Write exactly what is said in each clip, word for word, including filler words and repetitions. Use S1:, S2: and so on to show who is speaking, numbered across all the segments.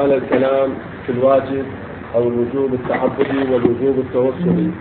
S1: على الكلام في الواجب أو الوجوب التعبدي والوجوب التوسلي.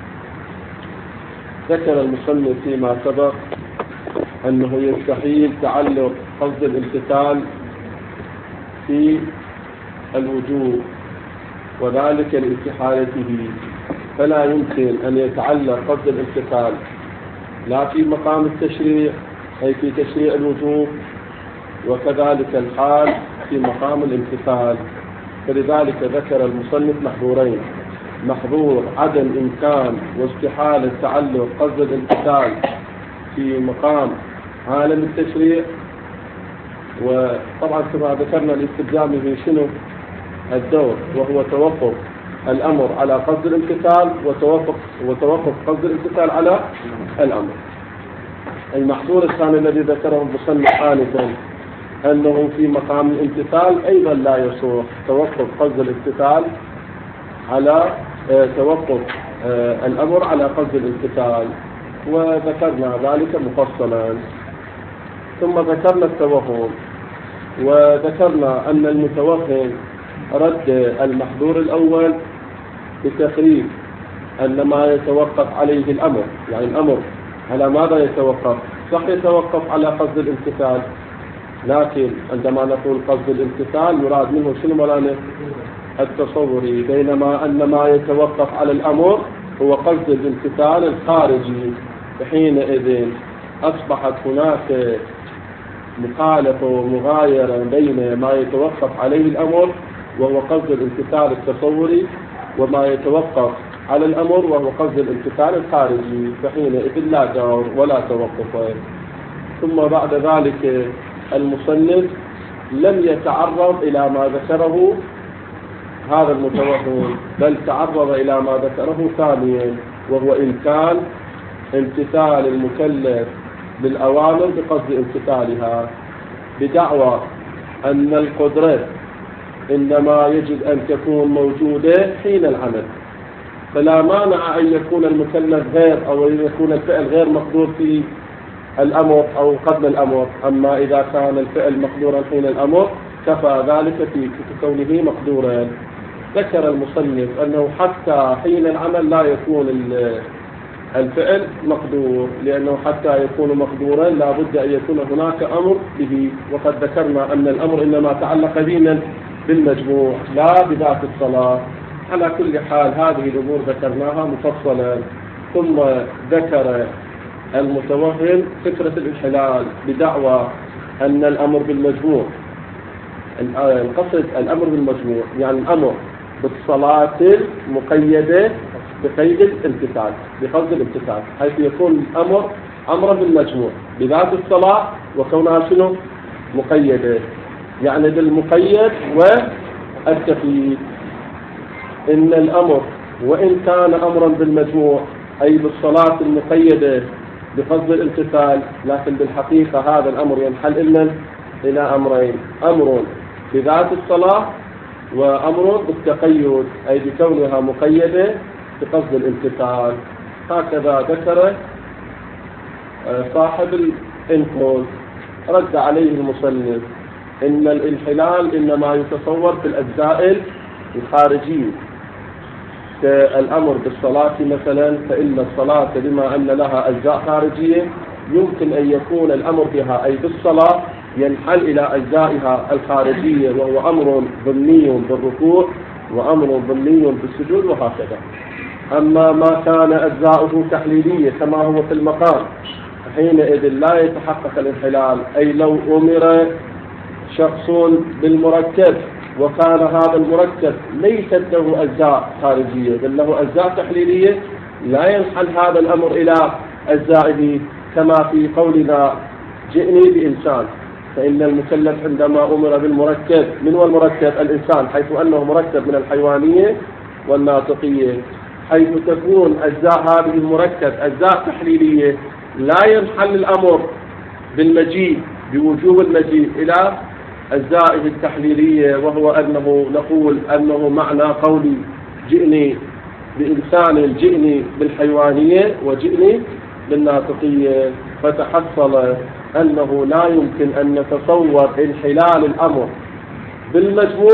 S1: ذكر المصنف فيما سبق أنه يستحيل تعلق قصد الامتثال في الوجوب وذلك لاستحالته، فلا يمكن أن يتعلق قصد الامتثال لا في مقام التشريع أي في تشريع الوجوب، وكذلك الحال في مقام الامتثال. فلذلك ذكر المصنف محظورين: محظور عدم إمكان واستحالة تعلق قصد الامتثال في مقام عالم التشريع، وطبعا كما ذكرنا لاستلزامه شنو الدور، وهو توقف الأمر على قصد الامتثال وتوقف وتوقف قصد الامتثال على الأمر. المحظور الثاني الذي ذكره المصنف آنفا أنه في مقام الامتثال أيضا لا يصح توقف قصد الامتثال على توقف الأمر على قصد الامتثال، وذكرنا ذلك مفصلا. ثم ذكرنا التوهم، وذكرنا أن المتوهم رد المحظور الأول بتخريج أن ما يتوقف عليه الأمر، يعني الأمر على ماذا يتوقف؟ صح يتوقف على قصد الامتثال، لكن عندما نقول قصد الامتثال يراد منه شنو مولانا؟ التصوري، بينما أن ما يتوقف على الأمر هو قصد الامتثال الخارجي. فحينئذ أصبحت هناك مخالفة ومغايرة بين ما يتوقف عليه الأمر وهو قصد الامتثال التصوري وما يتوقف على الأمر وهو قصد الامتثال الخارجي، فحينئذ لا دور ولا توقف. ثم بعد ذلك المصنف لم يتعرض إلى ما ذكره هذا المتوهم، بل تعرض إلى ما ذكره ثانيا، وهو إمكان امتثال المكلف بالأوامر بقصد امتثالها، بدعوى أن القدرة إنما يجب أن تكون موجودة حين العمل، فلا مانع أن يكون المكلف غير أو أن يكون الفعل غير مقدور في الأمر أو قبل الأمر. أما إذا كان الفعل مقدورا حين الأمر كفى ذلك في كونه مقدورا. ذكر المصنف أنه حتى حين العمل لا يكون الفعل مقدور، لأنه حتى يكون مقدورا لا بد أن يكون هناك أمر به، وقد ذكرنا أن الأمر إنما تعلق بنا بالمجموع لا بذات الصلاة. على كل حال هذه الأمور ذكرناها مفصلا. ثم ذكر المتوهم فكرة الانحلال بدعوى أن الأمر بالمجموع، القصد الأمر بالمجموع يعني الأمر بالصلاة المقيدة بقيد الامتثال بقصد الامتثال، حيث يكون الأمر أمرا بالمجموع بذات الصلاة وكونها شنو مقيدة، يعني بالمقيد والتقييد. إن الأمر وإن كان أمرا بالمجموع أي بالصلاة المقيدة بقصد الامتثال، لكن بالحقيقة هذا الأمر ينحل إلا إلى أمرين: أمر بذات الصلاة وأمر بالتقيد أي بكونها مقيدة بقصد الامتثال. هكذا ذكر صاحب الانقاذ. رد عليه المصنف إن الانحلال إنما يتصور في الأجزاء الخارجية، كالأمر بالصلاة مثلا، فإن الصلاة بما أن لها أجزاء خارجية يمكن أن يكون الأمر بها أي بالصلاة ينحل إلى أجزائها الخارجية، وهو أمر ضمني بالركوع وأمر ضمني بالسجود وهكذا. أما ما كان أجزاؤه تحليلية كما هو في المقام حينئذ لا يتحقق الانحلال. أي لو أمر شخص بالمركب وكان هذا المركب ليست له أجزاء خارجية بل له أجزاء تحليلية، لا ينحل هذا الأمر إلى أجزائه، كما في قولنا جئني بإنسان، فإن المكلف عندما أمر بالمركب، من هو المركب؟ الإنسان، حيث أنه مركب من الحيوانية والناطقية، حيث تكون أجزاء هذه المركب أجزاء تحليلية، لا ينحل الأمر بالمجيء بوجوب المجيء إلى أجزائه التحليلية، وهو أنه نقول أنه معنى قولي جئني بإنسان جئني بالحيوانية وجئني بالناطقية، فتحصل أنه لا يمكن أن نتصور انحلال الأمر بالمجموع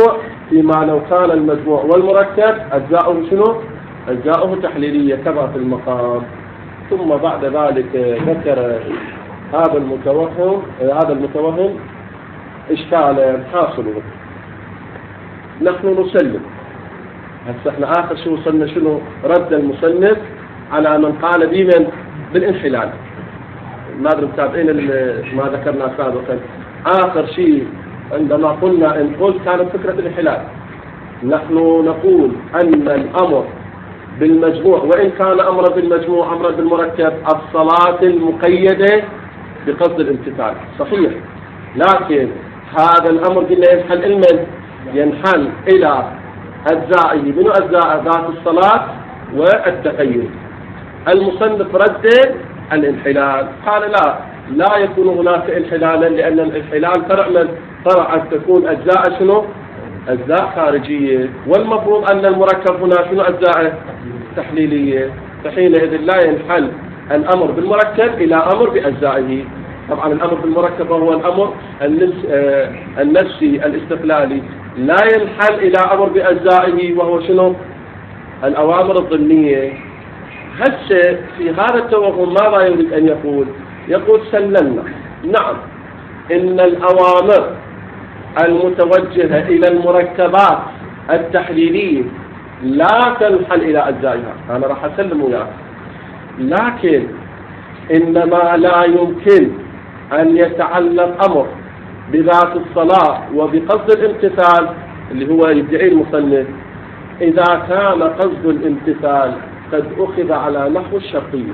S1: فيما لو كان المجموع والمركب أجزاؤه شنو؟ أجزاؤه تحليلية كما في المقام. ثم بعد ذلك ذكر هذا المتوهم هذا المتوهم إشكالا حاصله. نحن نسلم هسه احنا آخر شيء وصلنا شنو؟ رد المصنف على من قال بمن؟ بالانحلال. ما أدري متابعين ما ذكرنا سابقا. آخر شيء عندما قلنا إن قلت كانت فكرة الانحلال. نحن نقول أن الأمر بالمجموع وإن كان أمر بالمجموع أمر بالمركب الصلاة المقيدة بقصد الامتثال صحيح، لكن هذا الأمر قلنا ينحل المن ينحل إلى أجزائه من أجزاء ذات الصلاة والتقيد. المصنف رد الانحلال قال لا لا يكون هناك انحلالا لأن الانحلال فرع من فرع أن تكون أجزاء شنو؟ أجزاء خارجية، والمفروض أن المركب هنا شنو أجزاء تحليلية، فحينئذ لا ينحل الأمر بالمركب إلى أمر بأجزائه. طبعا الأمر بالمركب هو الأمر النفسي الاستقلالي، لا ينحل إلى أمر بأجزائه وهو شنو؟ الأوامر الضمنية. هسه في هذا التوهم ماذا يريد أن يقول؟ يقول سلمنا نعم إن الأوامر المتوجهة إلى المركبات التحليلية لا تنحل إلى أجزائها، أنا راح أسلم وياك، لكن إنما لا يمكن أن يتعلق أمر بذات الصلاة وبقصد الامتثال اللي هو يدعي المصنف إذا كان قصد الامتثال قد أخذ على نحو الشرطية.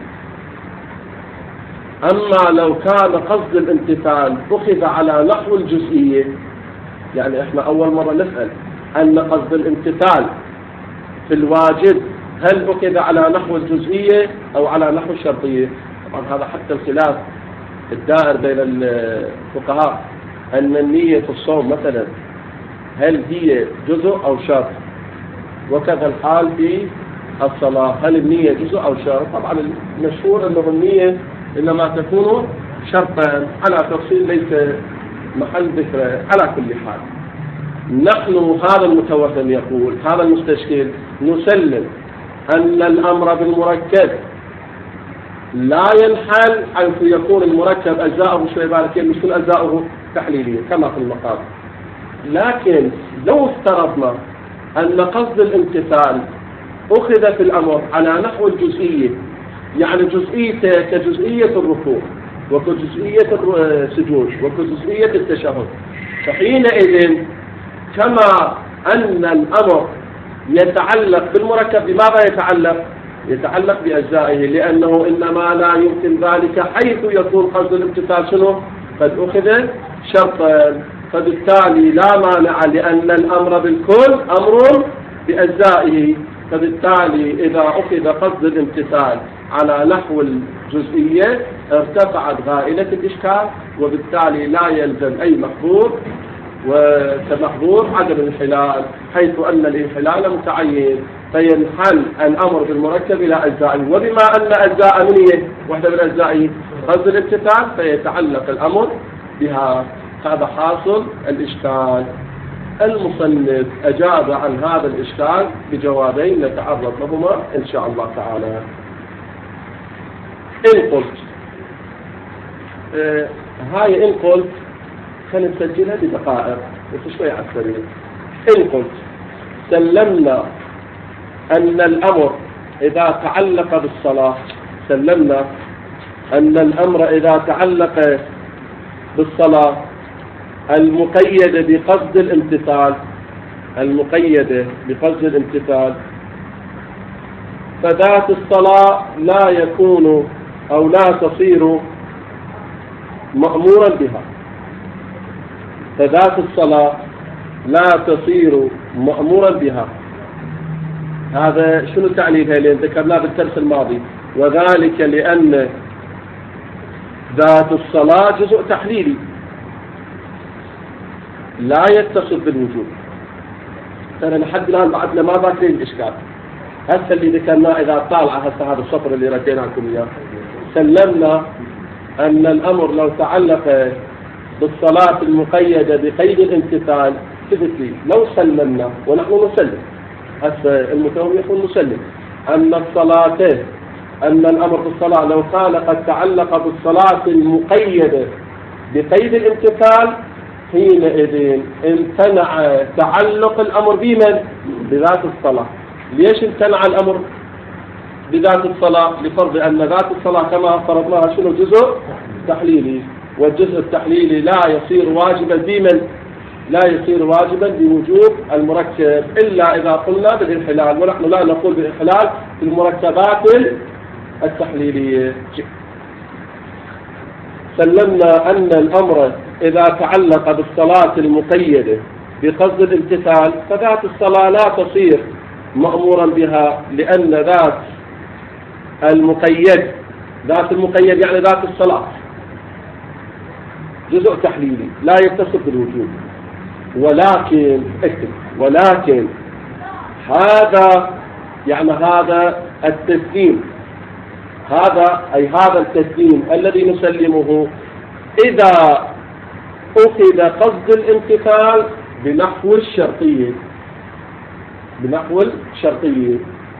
S1: أما لو كان قصد الامتثال أخذ على نحو الجزئية، يعني إحنا أول مرة نسأل أن قصد الامتثال في الواجب هل أخذ على نحو الجزئية أو على نحو الشرطية؟ طبعا هذا حتى الخلاف الدائر بين الفقهاء أن النية في الصوم مثلا هل هي جزء أو شرط، وكذا الحال في الصلاة هل النية جزء أو شرط. طبعا المشهور أنه النية إنما تكون شرطا على تفصيل ليس محل ذكر. على كل حال نحن هذا المتوهم يقول هذا المستشكل نسلم أن الأمر بالمركب لا ينحل حيث يكون المركب أجزاؤه شوي بالكين مش كل أجزاؤه تحليلية كما في المقام، لكن لو افترضنا أن قصد الامتثال أخذ في الأمر على نحو الجزئية، يعني جزئية كجزئية الركوع وكجزئية السجود وكجزئية التشهد، فحينئذ كما أن الأمر يتعلق بالمركب بماذا يتعلق؟ يتعلق بأجزائه، لأنه إنما لا يمكن ذلك حيث يكون قصد الامتثال شنو؟ قد أخذ شرطا، فبالتالي لا مانع لأن الأمر بالكل أمر بأجزائه، فبالتالي إذا أخذ قصد الامتثال على نحو الجزئية ارتفعت غائلة الإشكال، وبالتالي لا يلزم أي محظور، وكمحظور عدم الانحلال حيث أن الانحلال متعين، فينحل الأمر بالمركب إلى أجزائه، وبما أن أجزاء منية واحدة من أجزائه قصد الامتثال فيتعلق الأمر بها. هذا حاصل الإشكال. المصنف أجاب عن هذا الإشكال بجوابين نتعرض لهما إن شاء الله تعالى. إن قلت آه هاي إن قلت خلينا نسجلها بدقائق بس شوي على السريع. إن قلت سلمنا أن الأمر إذا تعلق بالصلاة سلمنا أن الأمر إذا تعلق بالصلاة المقيدة بقصد الامتثال المقيدة بقصد الامتثال فذات الصلاة لا يكون أو لا تصير مأمورا بها، فذات الصلاة لا تصير مأمورا بها. هذا شنو تعليلها اللي ذكرناه بالدرس الماضي؟ وذلك لأن ذات الصلاة جزء تحليلي لا يتصل بالوجود. ترى لحد الآن بعدنا ما باكرين الإشكال. هسه اللي ذكرناه إذا طالع هسه هذا السطر اللي ردينا لكم إياه، سلمنا أن الأمر لو تعلق بالصلاة المقيدة بقيد الامتثال ثبت لي لو سلمنا ونحن نسلم، هسه المتوهم يقول نسلم أن الصلاة أن الأمر بالصلاة لو كان قد تعلق بالصلاة المقيدة بقيد الامتثال حينئذ امتنع تعلق الأمر بمن؟ بذات الصلاة. ليش امتنع الأمر بذات الصلاة؟ لفرض أن ذات الصلاة كما فرضناها شنو جزء تحليلي، والجزء التحليلي لا يصير واجبا بمن؟ لا يصير واجبا بوجوب المركب إلا إذا قلنا بالانحلال، ونحن لا نقول بالانحلال في المركبات التحليلية. سلمنا أن الأمر إذا تعلق بالصلاة المقيدة بقصد الامتثال فذات الصلاة لا تصير مأمورا بها، لأن ذات المقيد ذات المقيد يعني ذات الصلاة جزء تحليلي لا يتصف بالوجوب. ولكن اكتب ولكن هذا يعني هذا التسليم هذا أي هذا التسليم الذي نسلمه إذا أخذ قصد الامتثال بنحو الشرطية بنحو الشرطية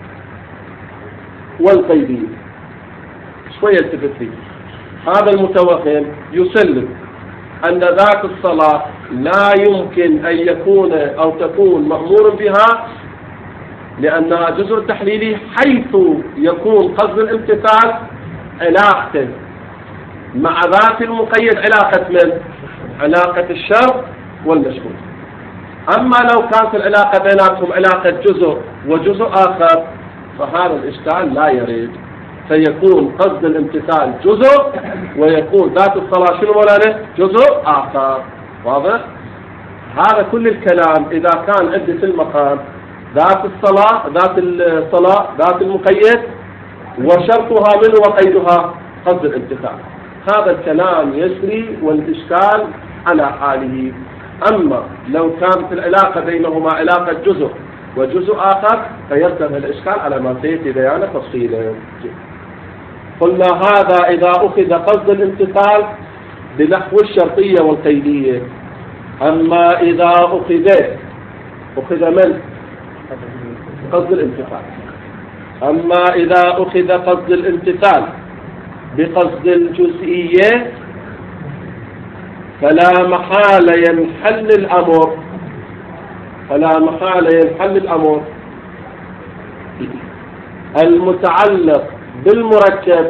S1: والقيدية. شوية التفت لي. هذا المتوهم يسلم أن ذات الصلاة لا يمكن أن يكون أو تكون مأمور بها لأنها جزء تحليلي، حيث يكون قصد الامتثال علاقة مع ذات المقيد علاقة من؟ علاقة الشرط والمشروط. أما لو كانت العلاقة بيناتهم علاقة جزء وجزء آخر فهذا الإشكال لا يريد، فيكون قصد الامتثال جزء ويكون ذات الصلاة شنو مولانا؟ جزء آخر. واضح؟ هذا كل الكلام إذا كان عندي في المقام ذات الصلاة ذات الصلاة ذات المقيد وشرطها منه وقيدها قصد الامتثال، هذا الكلام يسري والإشكال على حاله. أما لو كانت العلاقة بينهما علاقة جزء وجزء آخر فيرتفع الإشكال على ما سيأتي بيانه تفصيلا. قلنا هذا إذا أخذ قصد الامتثال بنحو الشرطية والقيدية. أما إذا أخذ أخذ من؟ قصد الامتثال. أما إذا أخذ قصد الامتثال بقصد الجزئية فلا محالة ينحل الأمر فلا محالة ينحل الأمر المتعلق بالمركب.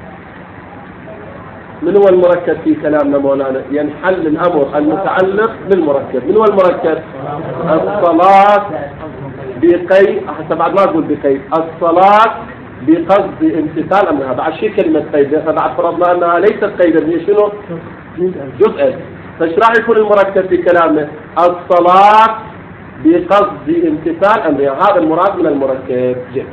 S1: من هو المركب في كلامنا مولانا؟ ينحل الأمر المتعلق بالمركب. من هو المركب؟ الصلاة بقيد، حتى بعد ما أقول بقيد، الصلاة بقصد امتثال أمرها. بعد شيء كلمة قيد، بعد فرضنا أنها ليست قيدا، هي شنو؟ جزء. فايش راح يكون المركب في كلامنا؟ الصلاة بقصد امتثال أمرها، هذا المراد من المركب. جد.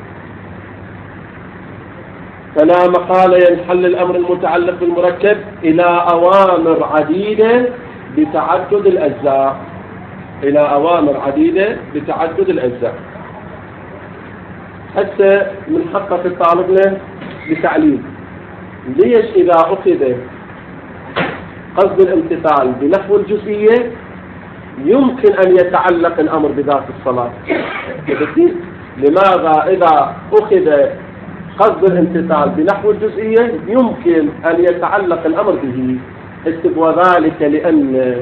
S1: فلا محالة ينحل الأمر المتعلق بالمركب إلى أوامر عديدة بتعدد الأجزاء إلى أوامر عديدة بتعدد الأجزاء. حتى من حقق طالبنا بتعليم ليش إذا أخذ قصد الامتثال بنحو الجزئية يمكن أن يتعلق الأمر بذات الصلاة؟ لماذا إذا أخذ قصد الامتثال بنحو الجزئية يمكن أن يتعلق الأمر به؟ وذلك لأن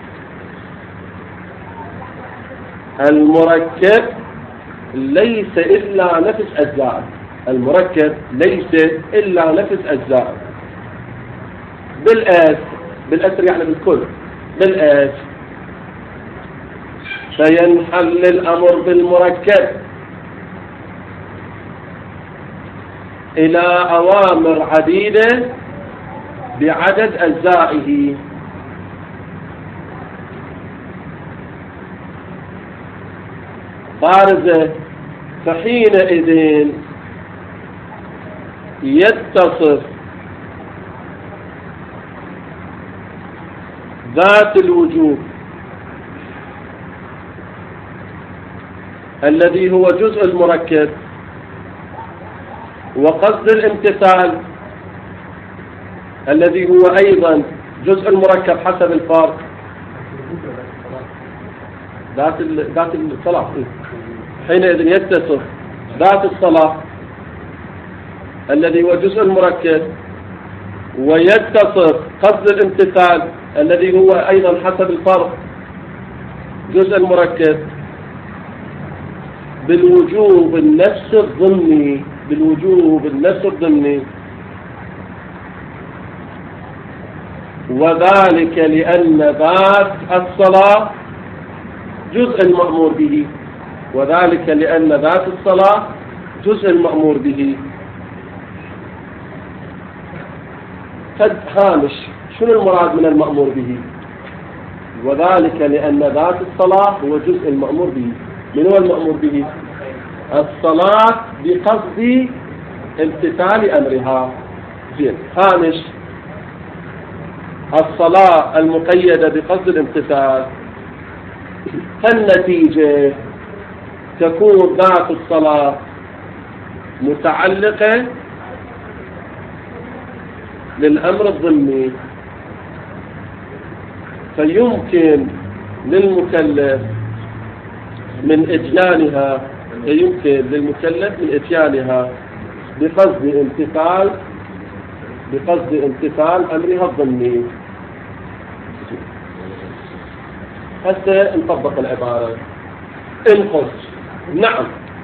S1: المركب ليس إلا نفس أجزاء المركب ليس إلا نفس أجزاء بالآس بالأسر يعني بالكل بالآس. فينحل الأمر بالمركب إلى أوامر عديدة بعدد أجزائه. بارزة. فحينئذ يتصف ذات الوجوب الذي هو جزء المركب وقصد الامتثال الذي هو أيضا جزء المركب حسب الفرق. ذات ذات الصلاة. حينئذ يتصف ذات الصلاة الذي هو جزء المركب، ويتصف قصد الامتثال الذي هو أيضا حسب الفرق جزء المركب بالوجوب النفس الضمني، بالوجوب النفس الضمني، وذلك لأن ذات الصلاة جزء المأمور به، وذلك لأن ذات الصلاة جزء المأمور به. قد هامش شنو المراد من المأمور به؟ وذلك لأن ذات الصلاة هو جزء المأمور به. من هو المأمور به؟ الصلاة بقصد امتثال أمرها. زين، هامش الصلاة المقيدة بقصد الامتثال، فالنتيجة تكون ذات الصلاة متعلقة للأمر الضمني، فيمكن للمكلف من إتيانها يمكن للمكلف من إتيانها بقصد امتثال بقصد امتثال أمرها الضمني. هسه نطبق العبارة. إن قلت نعم،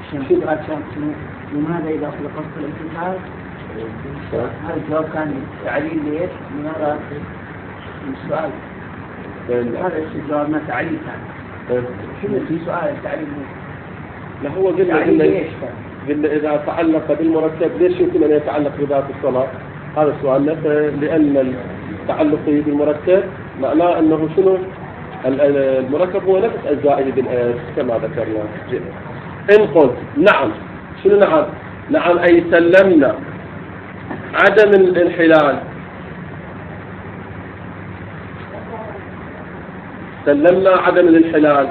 S2: لماذا إذا أخذ قصد الامتثال؟ هذا الجواب كان تعليل ليش؟ لماذا السؤال؟ هذا الجواب ما تعليل كان. شنو في سؤال التعليل؟
S1: لا هو قلنا قلنا قلنا إذا تعلق بالمركب ليش يمكن أن يتعلق بذات الصلاة؟ هذا سؤالنا. لأن التعلق بالمركب معناه أنه شنو؟ المركب هو نفس أجزائه بالأس كما ذكرنا. إن قلت نعم، شنو نعم؟ نعم أي سلمنا عدم الانحلال، سلمنا عدم الانحلال،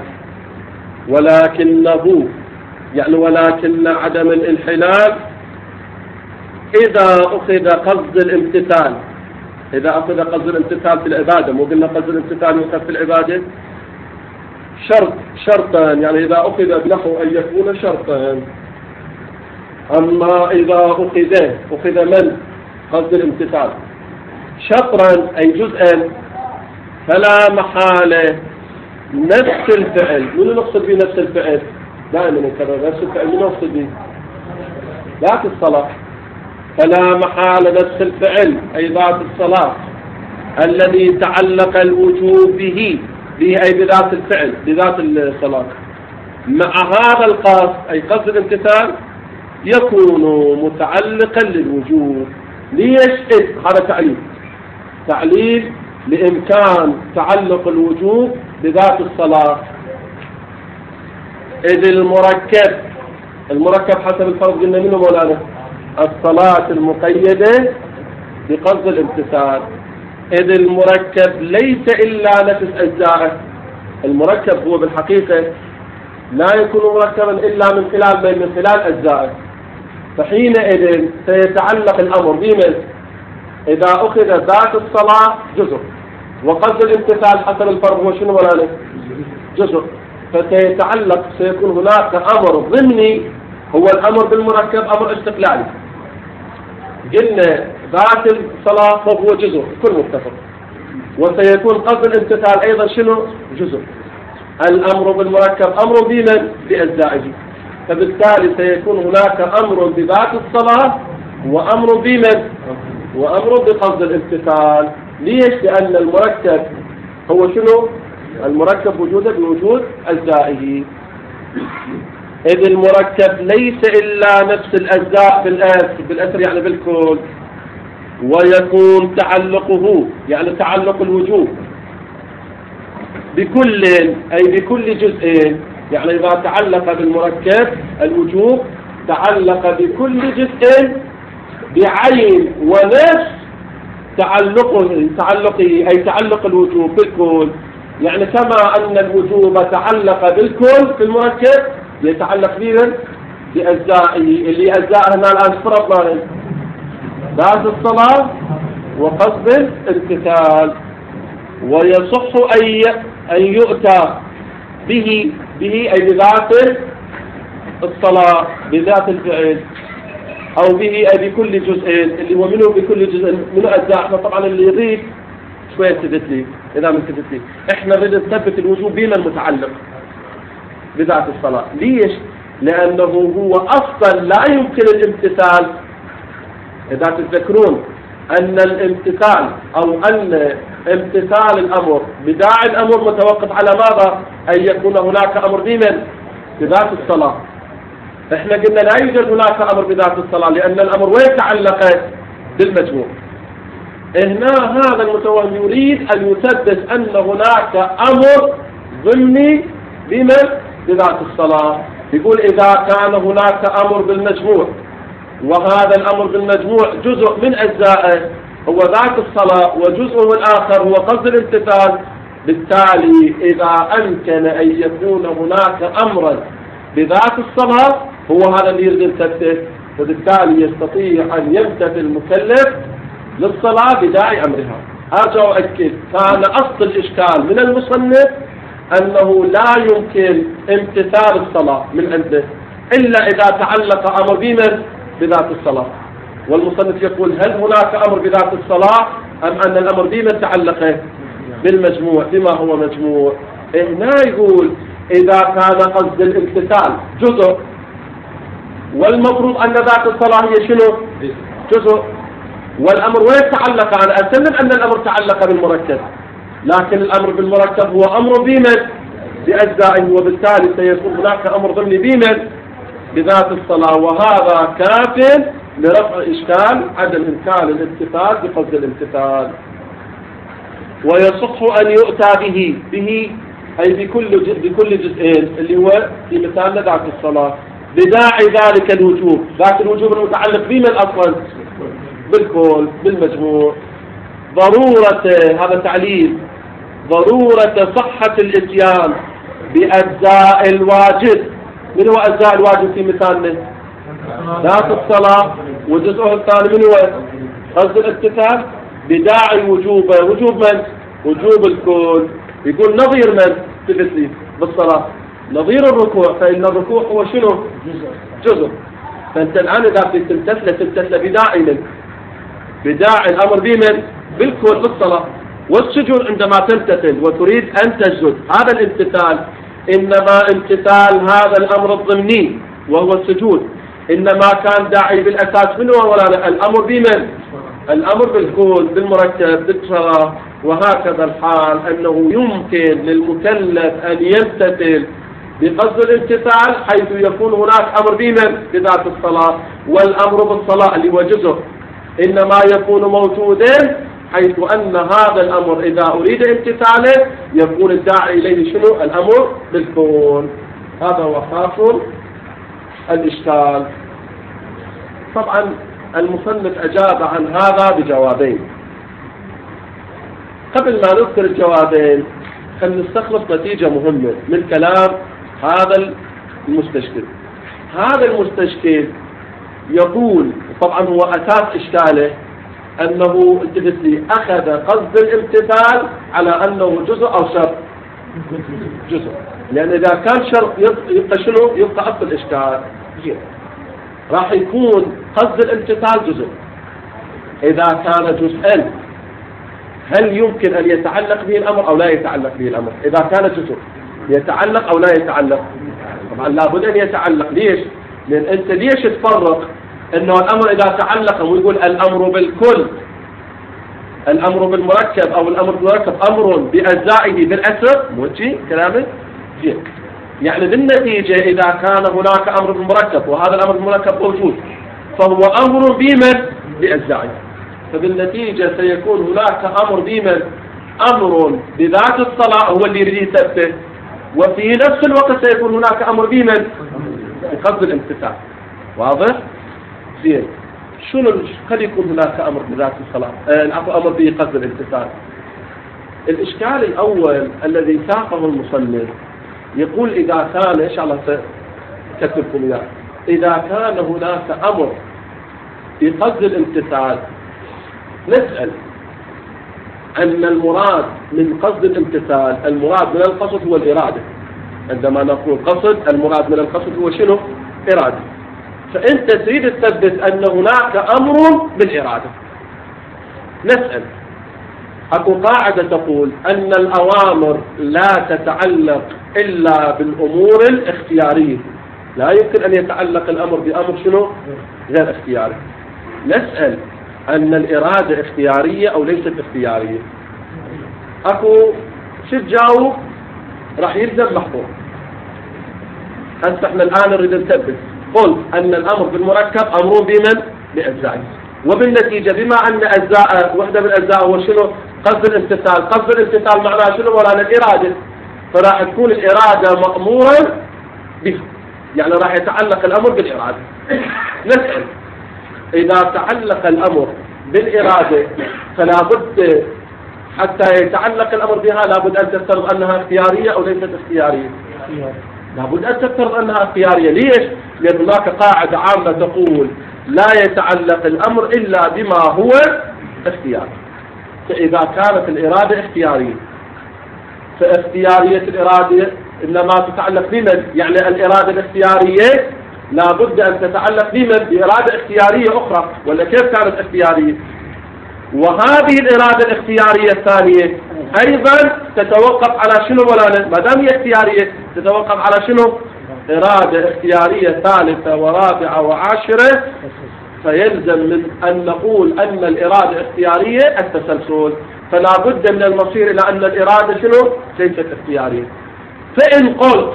S1: ولكنه يعني ولكن عدم الانحلال إذا أخذ قصد الامتثال، إذا أخذ قصد الامتثال في العبادة، مو قلنا قصد الامتثال يؤخذ في العبادة شرط شرطان، يعني إذا أخذ بنحو أن يكون شرطان. أما إذا أخذ أخذ من قصد الامتثال شطرا أي جزءا، فلا محالة نفس الفعل. من نقصد به نفس الفعل؟ دائما نكرر نفس الفعل. من نقصد به؟ ذات الصلاة. فلا محالة نفس الفعل أي ذات الصلاة الذي تعلق الوجوب به به أي بذات الفعل بذات الصلاة، مع هذا القصد أي قصد الامتثال يكون متعلقا للوجوب. ليش؟ هذا تعليل تعليل لإمكان تعلق الوجوب بذات الصلاة. إذ المركب المركب حسب الفرض قلنا منه مولانا الصلاة المقيدة بقصد الامتثال. إذ المركب ليس إلا نفس أجزائه. المركب هو بالحقيقة لا يكون مركبا إلا من خلال من خلال أجزائه، فحينئذ سيتعلق الأمر بمن؟ إذا أخذ ذات الصلاة جزء، وقصد الامتثال حسب الفرض هو شنو ولا جزء، فسيتعلق سيكون هناك أمر ضمني هو الأمر بالمركب أمر استقلالي. قلنا ذات الصلاة فهو جزء كل متفق، وسيكون قصد الامتثال أيضا شنو؟ جزء. الأمر بالمركب أمر بمن؟ بأجزائه، فبالتالي سيكون هناك أمر بذات الصلاة وأمر بمن؟ وأمر بقصد الامتثال. ليش؟ لأن المركب هو شنو؟ المركب وجوده بوجود أجزائه. إذ المركب ليس إلا نفس الأجزاء بالأسر بالأسر يعني بالكل، ويكون تعلقه يعني تعلق الوجوب بكل أي بكل جزء، يعني إذا تعلق بالمركب الوجوب تعلق بكل جزء بعين ونفس تعلقه تعلقه أي تعلق الوجوب بالكل. يعني كما أن الوجوب تعلق بالكل في المركب يتعلق بمن؟ بأجزائه، اللي أجزاء هنا الآن فرضنا ذات الصلاة وقصد الامتثال. ويصح أن أن يؤتى به به أي بذات الصلاة، بذات الفعل، أو به أي بكل جزء، اللي هو منه بكل جزء منه أجزاء. احنا طبعا اللي يريد شوية تثبت لي إذا من تثبت لي احنا نريد نثبت الوجوب بما المتعلق بذات الصلاة. ليش؟ لأنه هو أصلا لا يمكن الامتثال. إذا تذكرون أن الامتثال أو أن امتثال الأمر بداعي الأمر متوقف على ماذا؟ أن يكون هناك أمر بمن؟ بذات الصلاة. احنا قلنا لا يوجد هناك أمر بذات الصلاة لأن الأمر وين تعلق؟ بالمجموع. هنا هذا المتوهم يريد أن يثبت أن هناك أمر ضمني بمن؟ بذات الصلاة. يقول إذا كان هناك أمر بالمجموع وهذا الأمر بالمجموع جزء من أجزائه هو ذات الصلاة وجزء الآخر هو قصد الامتثال، بالتالي إذا أمكن أن يكون هناك أمرا بذات الصلاة هو هذا اللي يريد يثبته، وبالتالي يستطيع أن يمتثل المكلف للصلاة بداعي أمرها. أرجع وأكد كان أصل الإشكال من المصنف أنه لا يمكن امتثال الصلاة من عنده إلا إذا تعلق أمر بمن؟ بذات الصلاة. والمصنف يقول هل هناك أمر بذات الصلاة أم أن الأمر بمن تعلق؟ بالمجموع، بما هو مجموع. هنا يقول إذا كان قصد الامتثال جزء والمفروض أن ذات الصلاة هي شنو؟ جزء، والأمر وين تعلق؟ أنا أسلم أن الأمر تعلق بالمركب، لكن الأمر بالمركب هو أمر بمن؟ بأجزائه، وبالتالي سيكون هناك أمر ضمني بمن؟ بذات الصلاة. وهذا كاف لرفع إشكال عدم إمكان الامتثال بقصد الامتثال. ويصح أن يؤتى به به أي بكل جزء بكل جزئين اللي هو في مثالنا ذات الصلاة بداعي ذلك الوجوب. ذات الوجوب المتعلق بمن أصلا؟ بالكل بالمجموع. ضرورة هذا تعليل ضرورة صحة الإتيان بأجزاء الواجب. من هو أجزاء الواجب في مثالنا؟ ذات الصلاة، وجزءه الثاني من هو قصد الامتثال بداعي وجوبه. وجوب من؟ وجوب الكل. يقول نظير من؟ تفسير بالصلاة نظير الركوع، فإن الركوع هو شنو؟ جزء. فأنت الآن إذا في تمتثل تمتثل بداعي من؟ بداعي الأمر بمن؟ بالكل بالصلاة. والسجود عندما تمتثل وتريد أن تسجد هذا الامتثال إنما امتثال هذا الأمر الضمني وهو السجود إنما كان داعي بالأساس منه ولا الأمر بمن؟ الأمر بالكل بالمركب بالصلاة. وهكذا الحال أنه يمكن للمكلف أن يمتثل بقصد الامتثال حيث يكون هناك أمر بمن؟ بذات الصلاة. والأمر بالصلاة اللي هو جزء إنما يكون موجودا حيث أن هذا الأمر إذا أريد امتثاله يكون الداعي إليه شنو؟ الأمر بالكون. هذا هو حاصل الإشكال. طبعا المصنف أجاب عن هذا بجوابين. قبل ما نذكر الجوابين خلينا نستخلص نتيجة مهمة من كلام هذا المستشكل. هذا المستشكل يقول طبعا هو أساس إشكاله أنه انتبه لي أخذ قصد الامتثال على أنه جزء أو شرط. جزء، لأن إذا كان شرط يبقى شنو؟ يبقى أصل الإشكال راح يكون قصد الامتثال جزء. إذا كان جزءا هل يمكن أن يتعلق به الأمر أو لا يتعلق به الأمر؟ إذا كان جزء يتعلق أو لا يتعلق؟ طبعا لابد أن يتعلق. ليش؟ لأن أنت ليش تفرق أنه الأمر إذا تعلق ويقول الأمر بالكل الأمر بالمركب أو الأمر بالمركب أمر بأجزائه بالأسر موجه كلامه جيد. يعني بالنتيجة إذا كان هناك أمر بالمركب وهذا الأمر بالمركب موجود فهو أمر بمن؟ بأجزائه. فبالنتيجة سيكون هناك أمر بمن؟ أمر بذات الصلاة هو اللي يريد يثبته، وفي نفس الوقت سيكون هناك أمر بمن؟ بقصد الامتثال. واضح؟ زين. شنو قد يكون هناك أمر بذات الصلاة آه أمر بقصد الامتثال؟ الإشكال الأول الذي ساقه المصنف يقول إذا كان إن شاء الله سأكتبكم إياه إذا كان هناك أمر بقصد الامتثال نسأل أن المراد من قصد الامتثال المراد من القصد هو الإرادة عندما نقول قصد المراد من القصد هو شنو؟ إرادة. فأنت تريد تثبت أن هناك أمر بالإرادة. نسأل، أكو قاعدة تقول أن الأوامر لا تتعلق إلا بالأمور الاختيارية، لا يمكن أن يتعلق الأمر بأمر شنو؟ غير اختياري. نسأل أن الإرادة اختيارية أو ليست اختيارية؟ أكو شو تجاوب؟ راح يلزم محظور. هسه احنا الآن نريد نثبت، قل أن الأمر بالمركب أمر بمن؟ بأجزائه، وبالنتيجة بما أن أجزاء وحدة من الأجزاء هو شنو؟ قصد الامتثال. قصد الامتثال معناه شنو؟ ولا الإرادة، فراح تكون الإرادة مأمورا بها، يعني راح يتعلق الأمر بالإرادة. نسأل، إذا تعلق الأمر بالإرادة فلا بد حتى يتعلق الأمر بها لابد أن تفترض أنها اختيارية أو ليست اختيارية؟ لابد أن تفترض أنها اختيارية. ليش؟ لأن هناك قاعدة عامة تقول لا يتعلق الأمر إلا بما هو اختياري. فإذا كانت الإرادة اختيارية فاختيارية الإرادة إنما تتعلق بمن؟ يعني الإرادة الاختيارية لابد أن تتعلق بمن؟ بإرادة اختيارية أخرى، ولا كيف كانت اختيارية؟ وهذه الإرادة الاختيارية الثانية أيضا تتوقف على شنو ولا ما دام هي اختيارية تتوقف على شنو؟ إرادة اختيارية ثالثة ورابعة وعاشرة. فيلزم من أن نقول أن الإرادة اختيارية التسلسل، فلا بد من المصير إلى أن الإرادة شنو؟ ليست اختيارية. فإن قلت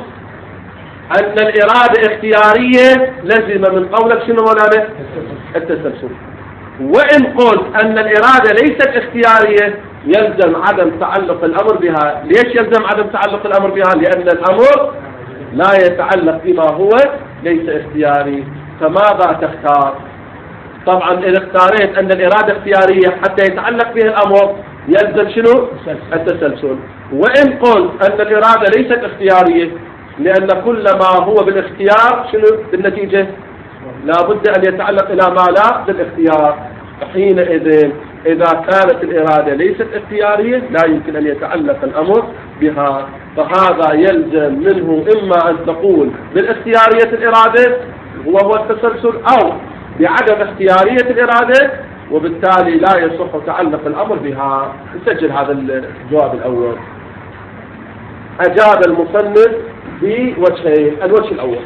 S1: أن الإرادة اختيارية لزم من قولك شنو ولا التسلسل. وإن قلت أن الإرادة ليست اختيارية يلزم عدم تعلق الأمر بها. ليش يلزم عدم تعلق الأمر بها؟ لأن الأمر لا يتعلق بما هو ليس اختياري. فماذا تختار؟ طبعا إذا اختاريت أن الإرادة اختيارية حتى يتعلق به الأمر يلزم شنو؟ التسلسل. وإن قلت أن الإرادة ليست اختيارية لأن كل ما هو بالاختيار شنو بالنتيجة؟ لا بد أن يتعلق إلى ما لا بالاختيار. حينئذ إذا كانت الإرادة ليست اختيارية لا يمكن أن يتعلق الأمر بها. فهذا يلزم منه إما أن تقول بالاختيارية الإرادة وهو التسلسل، أو بعدم اختيارية الإرادة وبالتالي لا يصح تعلق الأمر بها. نسجل هذا الجواب الأول. أجاب المصنف بوجهين. الوجه الأول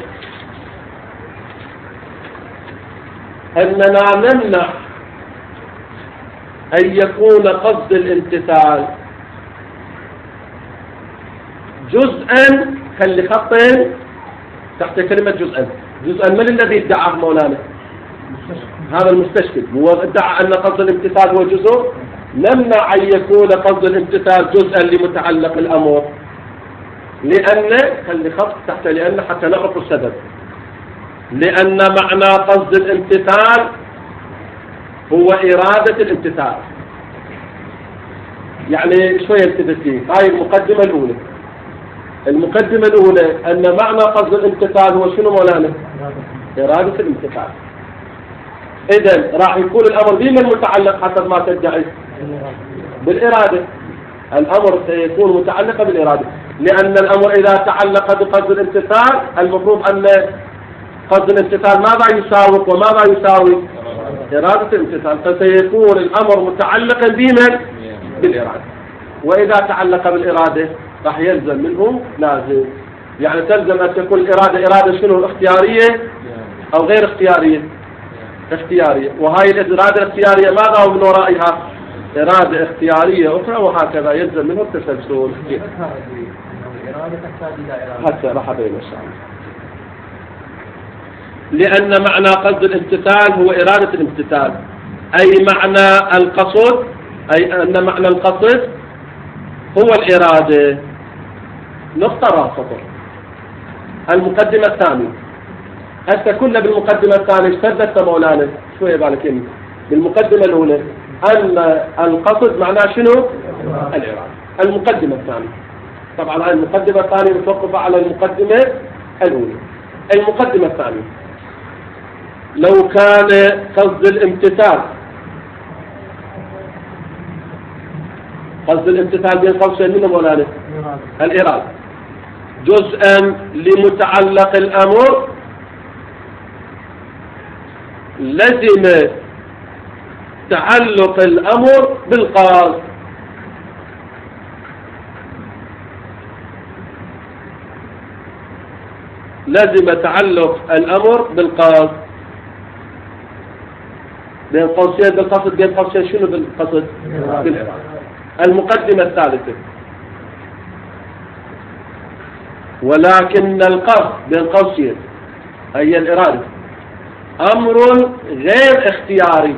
S1: أننا نمنع أن يكون قصد الامتثال جزءا خلي خطين تحت كلمة جزءا. جزءا من الذي ادعاه مولانا؟ هذا المستشكل هو ادعى أن قصد الامتثال هو جزء. نمنع أن يكون قصد الامتثال جزءا لمتعلق الأمر، لأن خلي خط تحت لأن حتى نعرف السبب. لأن معنى قصد الامتثال هو إرادة الامتثال. يعني شوية التفسير. هاي المقدمة الأولى. المقدمة الأولى أن معنى قصد الامتثال هو شنو مولانا؟ إرادة الامتثال. إذن راح يكون الأمر بمن متعلق حسب ما تدعي؟ بالإرادة. الأمر سيكون متعلقا بالإرادة، لأن الأمر إذا تعلق بقصد الامتثال المفروض أن قصد الامتثال ماذا يساوق وماذا يساوي؟ إرادة الامتثال. فسيكون الأمر متعلقا بمن؟ بالإرادة. وإذا تعلق بالإرادة راح يلزم منه لازم، يعني تلزم أن تكون الإرادة إرادة شنو؟ اختيارية أو غير اختيارية؟ اختيارية. وهاي الإرادة الاختيارية ماذا هو من ورائها؟ إرادة اختيارية أخرى، وهكذا يلزم منه التسلسل. حتى راح بين إن شاء الله. لأن معنى قصد الامتثال هو إرادة الامتثال، أي معنى القصد، أي أن معنى القصد هو الإرادة. نقطة راسطة. المقدمة الثانية هسه كلها بالمقدمة الثانية اشتدت مولانا شوية بالك إني بالمقدمة الأولى أن القصد معناه شنو؟ الإرادة. المقدمة الثانية طبعا المقدمة الثانية متوقفة على المقدمة الأولى. المقدمة الثانية لو كان قصد الامتثال قصد الامتثال بين قوسين منه مولانا الإرادة. جزءا لمتعلق الأمر لزم تعلق الأمر بالقصد. لزم تعلق الأمر بالقصد. بين قوسين بالقصد، بين قوسين شنو بالقصد؟ بالإرادة. المقدمة الثالثة: ولكن القصد بين قوسين أي الإرادة أمر غير اختياري.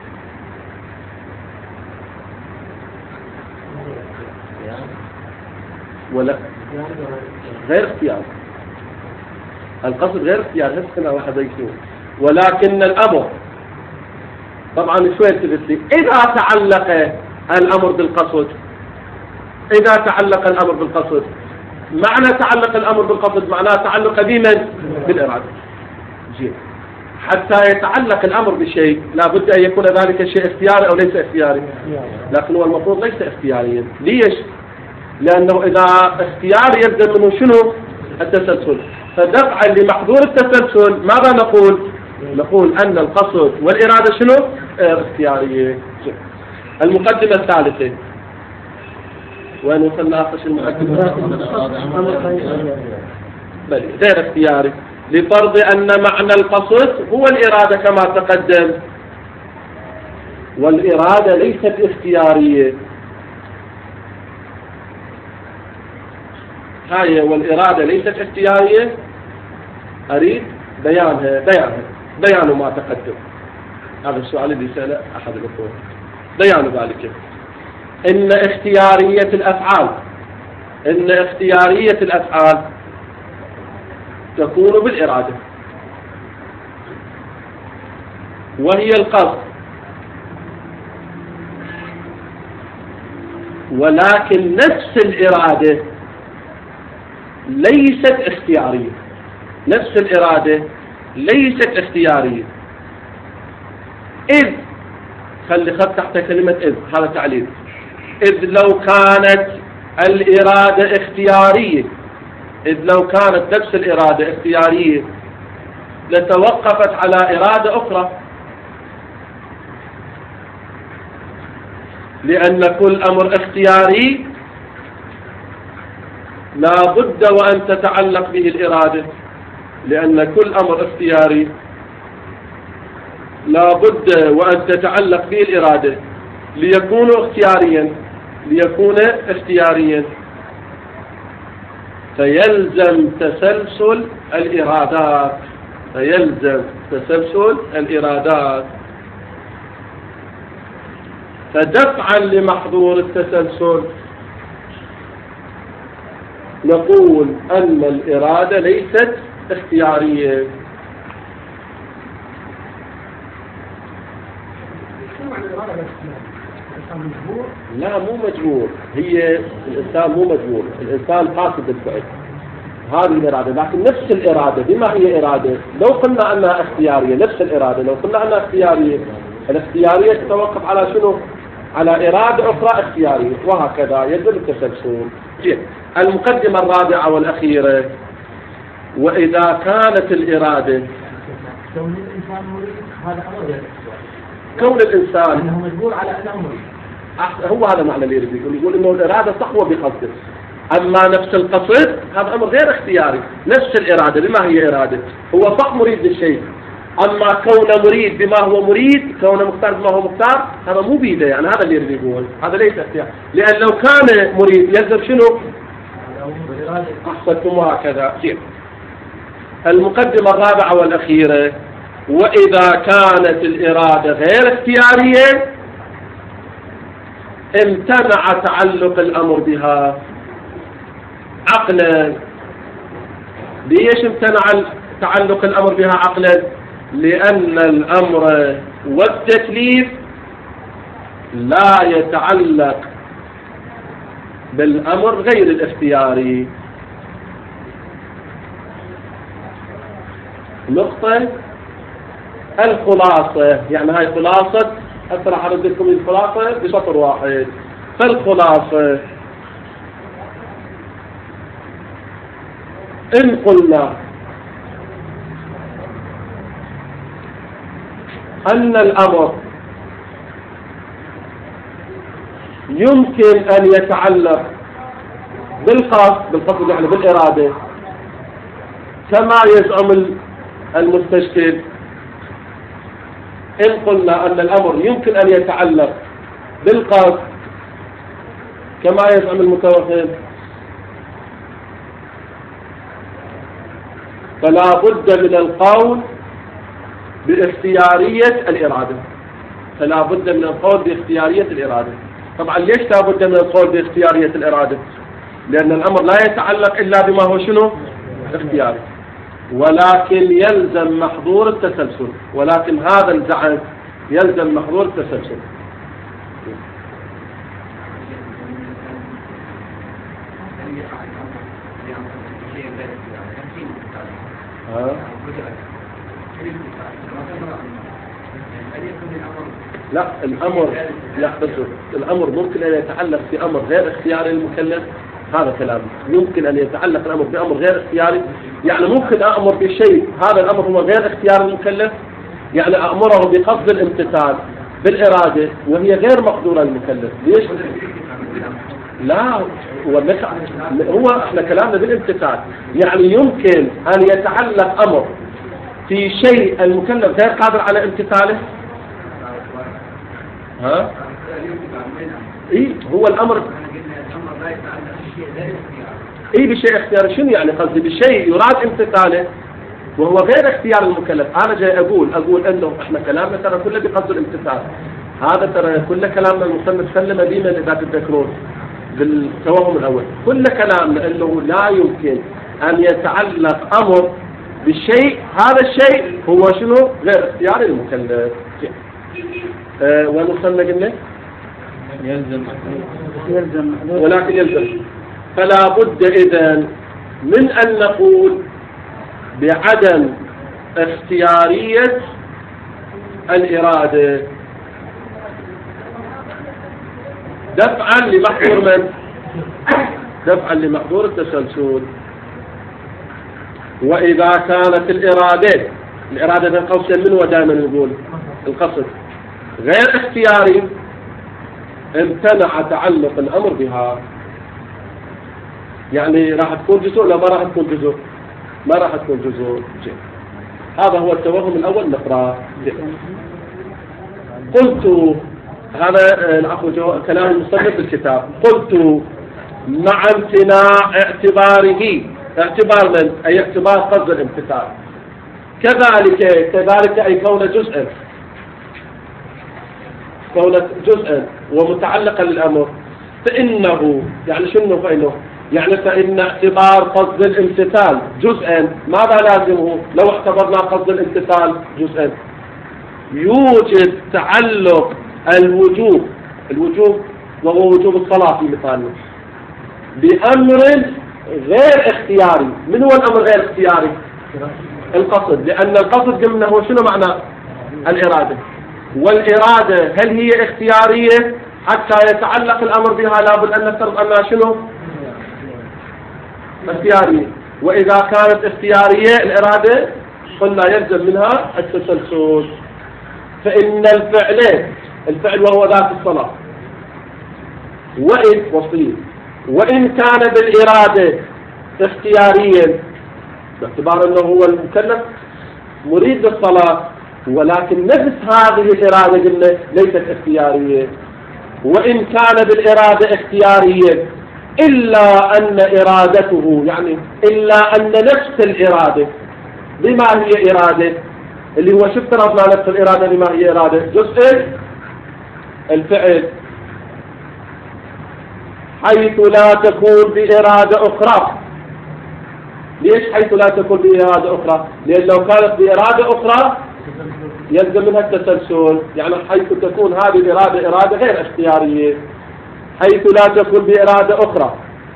S1: ولا غير اختياري. القصد غير اختياري. هسه واحد يشوف. ولكن الأمر طبعا شوي تبت لي إذا تعلق الأمر بالقصد. إذا تعلق الأمر بالقصد، معنى تعلق الأمر بالقصد معناه تعلق بمن؟ بالإرادة. جيد. حتى يتعلق الأمر بشيء لا بد أن يكون ذلك الشيء اختياري أو ليس اختياري، لكن هو المفروض ليس اختياريا. ليش؟ لأنه إذا اختياري يلزم منه شنو؟ التسلسل. فدفعا لمحظور التسلسل ماذا نقول؟ نقول أن القصد والإرادة شنو؟ اختيارية. المقدمة الثالثة وين وصلنا آخر المقدمة؟ بل غير اختياري، لفرض أن معنى القصد هو الإرادة كما تقدم، والإرادة ليست اختيارية. هاي والإرادة ليست اختيارية أريد بيانها بيانها بيان ما تقدم. هذا السؤال اللي سأله أحد الأخوة. بيان ذلك إن اختيارية الأفعال إن اختيارية الأفعال تكون بالإرادة، وهي القصد، ولكن نفس الإرادة ليست اختيارية. نفس الإرادة ليست اختيارية. إذ خلي خط تحت كلمة إذ، هذا تعليل. إذ لو كانت الإرادة اختيارية إذ لو كانت نفس الإرادة اختيارية لتوقفت على إرادة أخرى، لأن كل أمر اختياري لا بد وأن تتعلق به الإرادة، لأن كل أمر اختياري لا بد وأن تتعلق به الإرادة ليكون اختياريا ليكون اختياريا فيلزم تسلسل الإرادات فيلزم تسلسل الإرادات فدفعا لمحظور التسلسل نقول أن الإرادة ليست اختيارية. لا مو مجبور، هي الإنسان مو مجبور، الإنسان قاصد الفعل، هذه الإرادة، لكن نفس الإرادة بما هي إرادة لو قلنا أنها اختيارية، نفس الإرادة لو قلنا أنها اختيارية، الاختيارية تتوقف على شنو؟ على إرادة أخرى اختيارية، وهكذا يلزم التسلسل. المقدمة الرابعة والأخيرة: وإذا كانت الإرادة
S2: كون الإنسان مريد هذا أمر غير
S1: كون الإنسان
S2: أنه مجبور على أنه مريد،
S1: هو هذا معنى اللي يريد يقول يقول إنه الإرادة تقوى بقصده، أما نفس القصد هذا أمر غير اختياري، نفس الإرادة بما هي إرادة هو فقط مريد للشيء، أما كونه مريد بما هو مريد، كونه مختار بما هو مختار، هذا مو بيده، يعني هذا اللي يريد يقول هذا ليس اختيار، لأن لو كان مريد يلزم شنو؟ أحسنتم وهكذا. المقدمة الرابعة والأخيرة: وإذا كانت الإرادة غير اختيارية امتنع تعلق الأمر بها عقلا. ليش امتنع تعلق الأمر بها عقلا؟ لأن الأمر والتكليف لا يتعلق بالأمر غير الاختياري. نقطة الخلاصة، يعني هاي خلاصة، هسه راح أرد لكم الخلاصة بسطر واحد. فالخلاصة إن قلنا أن الأمر يمكن أن يتعلق بالقصد بالقصد يعني بالإرادة كما يزعم المستشكل. إن قلنا أن الأمر يمكن أن يتعلق بالقصد كما يزعم المتوهم فلا بد من القول باختيارية الإرادة فلا بد من القول باختيارية الإرادة. طبعا ليش لا بد من القول باختيارية الإرادة؟ لأن الأمر لا يتعلق إلا بما هو شنو؟ اختياري، ولكن يلزم محظور التسلسل، ولكن هذا الزعم يلزم محظور التسلسل. ها؟ لا الأمر لا الأمر ممكن أن يتعلق في أمر غير اختياري للمكلف. هذا كلام يمكن أن يتعلق الأمر بأمر غير اختياري، يعني ممكن أأمر بشيء هذا الأمر هو غير اختياري للمكلف، يعني أأمره بقصد الامتثال بالإرادة وهي غير مقدورة للمكلف. ليش؟ لا هو هو احنا كلامنا بالامتثال، يعني يمكن أن يتعلق أمر في شيء المكلف غير قادر على امتثاله. ها؟ إيه هو الأمر إيه بشيء اختياري. شنو يعني قصدي بشيء يراد امتثاله وهو غير اختيار المكلف؟ أنا جاي أقول أقول إنه إحنا كلامنا ترى كله بقصد الامتثال. هذا ترى كل كلامنا المصنف سلم ديما إذا تتذكرون بالتوهم الأول، كل كلامنا إنه لا يمكن أن يتعلق أمر بشيء هذا الشيء هو شنو غير اختيار المكلف. أه ونصلنا قلنا
S2: يلزم يلزم
S1: ولكن يلزم. فلا بد إذن من أن نقول بعدم اختيارية الإرادة دفعا لمحظور من؟ دفعا لمحظور التسلسل. وإذا كانت الإرادة الإرادة بين قوسين من ودائما نقول القصد غير اختياري امتنع تعلق الأمر بها. يعني راح تكون جزء ولا ما راح تكون جزء؟ ما راح تكون جزء. هذا هو التوهم الأول نقرأ. قلت هذا العفو كلام المصنف بالكتاب. قلت مع امتناع اعتباره اعتبار من أي اعتبار قصد الامتثال كذلك كذلك أي كون جزءا كون جزءا ومتعلقا للأمر فإنه يعني شنو فإنه يعني فإن اعتبار قصد الامتثال جزءا ماذا لازمه لو اعتبرنا قصد الامتثال جزءا؟ يوجد تعلق الوجوب الوجوب وهو وجوب الصلاة في مثالنا بأمر غير اختياري. من هو الأمر غير اختياري؟ القصد، لأن القصد قلنا هو شنو معنى الإرادة، والإرادة هل هي اختيارية؟ حتى يتعلق الأمر بها لابد أن نفترض أنها شنو؟ اختيارية. وإذا كانت اختيارية الإرادة قلنا يلزم منها التسلسل. فإن الفعل الفعل وهو ذات الصلاة وإن وصيل وإن كان بالإرادة اختياريا باعتبار أنه هو المكلف مريد للصلاة، ولكن نفس هذه الإرادة قلنا ليست اختيارية. وإن كان بالإرادة اختياريا إلا أن إرادته يعني إلا أن نفس الإرادة بما هي إرادة اللي هو شو افترضنا نفس الإرادة بما هي إرادة جزء الفعل حيث لا تكون بإرادة أخرى. ليش حيث لا تكون بإرادة أخرى؟ لأن لو كانت بإرادة أخرى يلزم منها التسلسل، يعني حيث تكون هذه الإرادة إرادة غير اختيارية حيث لا تكون بإرادة أخرى.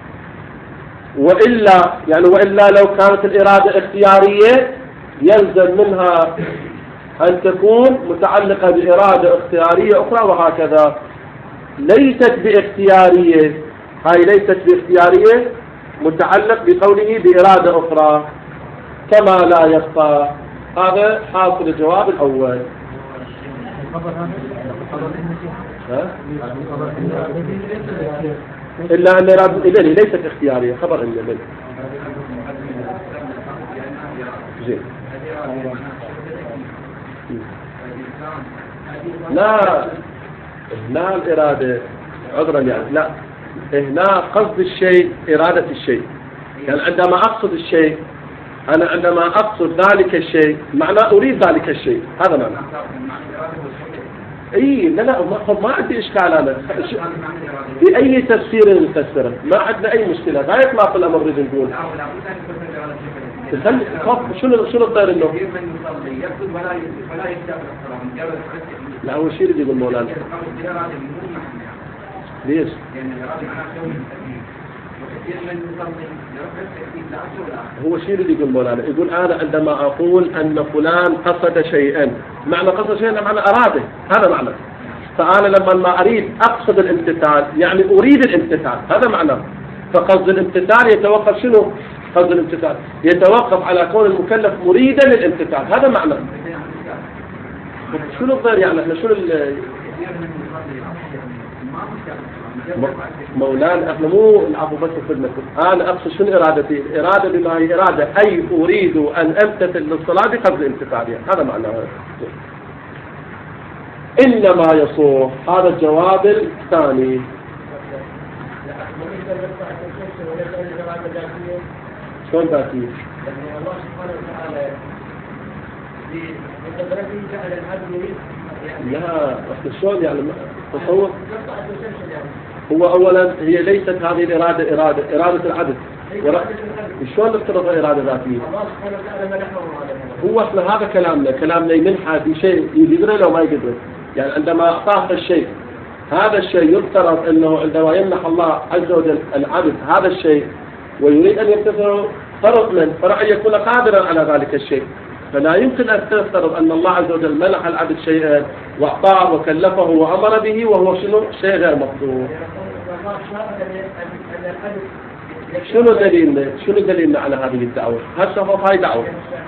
S1: وإلا يعني وإلا لو كانت الإرادة اختيارية يلزم منها أن تكون متعلقة بإرادة اختيارية أخرى وهكذا. ليست باختيارية، هاي ليست باختيارية متعلق بقوله بإرادة أخرى كما لا يخفى. هذا حاصل الجواب الأول. ها؟ إلا أن إرادة الإله ليست اختيارية، خبر إن الإله. زين. لا هنا الإرادة عذرا يعني لا هنا قصد الشيء إرادة الشيء. يعني عندما أقصد الشيء أنا عندما أقصد ذلك الشيء معنى أريد ذلك الشيء، هذا معنى. اي لا لا ما, ما عندي اشكال انا في اي تفسير نفسره، ما عندنا اي مشكله، لا يطلع في الامر نريد نقول تخلي شنو شنو الطير انه لا هو شيء اللي يقول مولانا ليش؟ هو شيء اللي يقول مولانا، يقول أنا عندما أقول أن فلان قصد شيئا، معنى قصد شيئا معنى أراده، هذا معنى. فأنا لما ما أريد أقصد الامتثال يعني أريد الامتثال، هذا معنى. فقصد الامتثال يتوقف شنو؟ قصد الامتثال يتوقف على كون المكلف مريدا للامتثال، هذا معنى. شنو الضير يعني احنا شنو مولانا احنا مو العفو بس خدمتكم، انا اقصد شنو ارادتي؟ الاراده بما هي اراده اي اريد ان امتثل للصلاه بقصد امتثالها، هذا معناه. انما يصوح هذا الجواب الثاني. شلون ذاتي؟ الله سبحانه وتعالى بقدرته جعل العبد يريد لا بس شلون يعني تصور هو اولا هي ليست هذه الاراده اراده اراده العبد شلون نفترض اراده ذاتيه؟ هو اصلا هذا كلامنا كلامنا يمنحها في شيء يقدره لو ما يقدره، يعني عندما اعطاه الشيء هذا الشيء يفترض انه عندما يمنح الله عز وجل العبد هذا الشيء ويريد ان يمتثله فرض من فرع يكون قادرا على ذلك الشيء، فلا يمكن أن تفترض أن الله عز وجل منح العبد شيئا وأعطاه وكلفه وأمر به وهو شنو شيء غير مقدور. شنو دليلنا شنو دليلنا على هذه الدعوة؟ هسه هاي دعوة.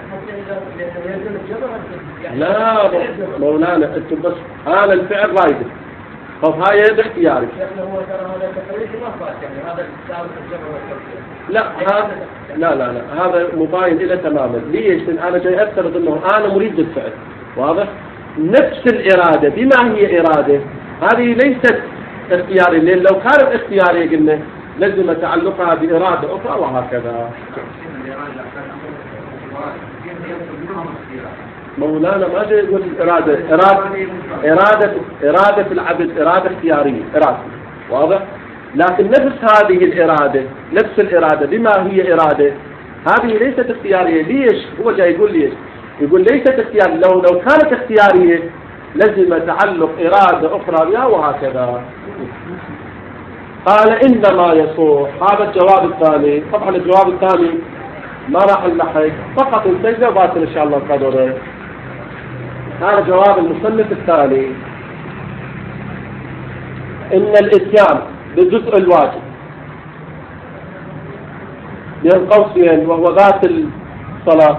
S1: لا مولانا أنتم بس هذا الفعل رايد فهاي يد اختياري. لا هذا لا لا لا هذا مباين إلى تماما. ليش؟ أنا جاي أفترض أنه أنا مريد بالفعل، واضح؟ نفس الإرادة بما هي إرادة هذه ليست اختياري، لأن لو كانت اختيارية قلنا لازم تعلقها بإرادة أخرى وهكذا. مولانا ما جاي يقول إرادة إرادة إرادة إرادة العبد إرادة اختيارية إرادة، واضح؟ لكن نفس هذه الإرادة نفس الإرادة بما هي إرادة هذه ليست اختيارية. ليش؟ هو جاي يقول ليش؟ يقول ليست اختيارية، لو لو كانت اختيارية لازم تعلق إرادة أخرى بها وهكذا. قال إنما يصوح هذا الجواب الثاني. طبعا الجواب الثاني ما راح نلحق فقط السجدة وباطل إن شاء الله القدر. هذا جواب المصنف الثاني. إن الإتيان بالجزء الواجب بين قوسين وهو ذات الصلاة،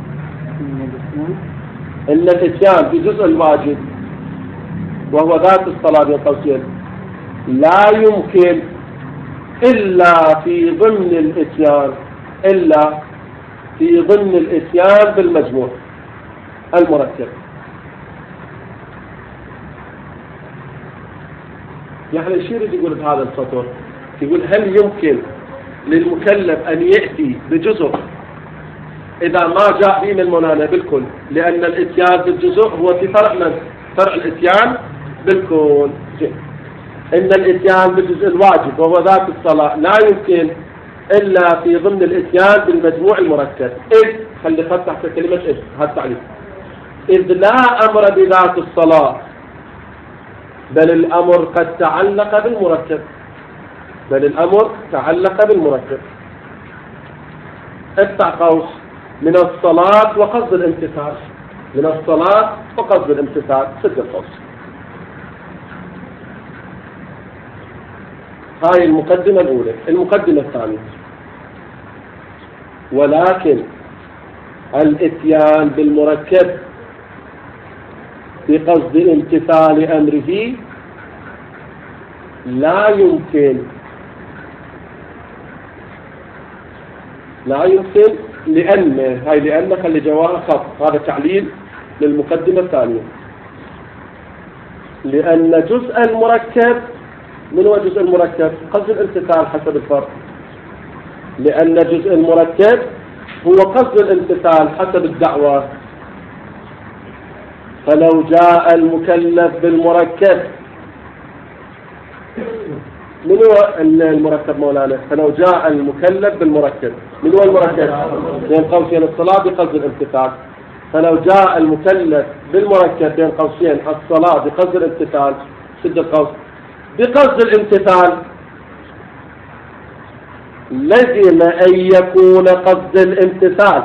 S1: إن الإتيان بجزء الواجب وهو ذات الصلاة بين قوسين لا يمكن إلا في ضمن الإتيان إلا في ضمن الإتيان بالمجموع المركب. يعني الشيء يقول بهذا السطر يقول هل يمكن للمكلف أن يأتي بجزء إذا ما جاء به من المنانة بالكل، لأن الإتيان بالجزء هو في فرع من فرع الإتيان بالكل. إن الإتيان بالجزء الواجب وهو ذات الصلاة لا يمكن إلا في ضمن الإتيان بالمجموع المركب. إذ خلي خط تحت كلمة إذ هذا التعليق. إذ لا أمر بذات الصلاة بل الأمر قد تعلق بالمركب بل الأمر تعلق بالمركب. افتح قوس من الصلاة وقصد الامتثال من الصلاة وقصد الامتثال سد القوس. هاي المقدمة الأولى. المقدمة الثانية ولكن الاتيان بالمركب بقصد امتثال أمره لا يمكن لا يمكن لأن هاي لأن خلي جواها خط، هذا تعليل للمقدمة الثانية. لأن جزء المركب، من هو جزء المركب؟ قصد الامتثال حسب الفرق. لأن جزء المركب هو قصد الامتثال حسب الدعوة. فلو جاء المكلف بالمركب، من هو المركب مولانا؟ فلو جاء المكلف بالمركب، من هو المركب؟ بين قوسين الصلاة بقصد الامتثال. فلو جاء المكلف بالمركب بين قوسين الصلاة بقصد الامتثال، شد القوس بقصد الامتثال، لزم أن يكون قصد الامتثال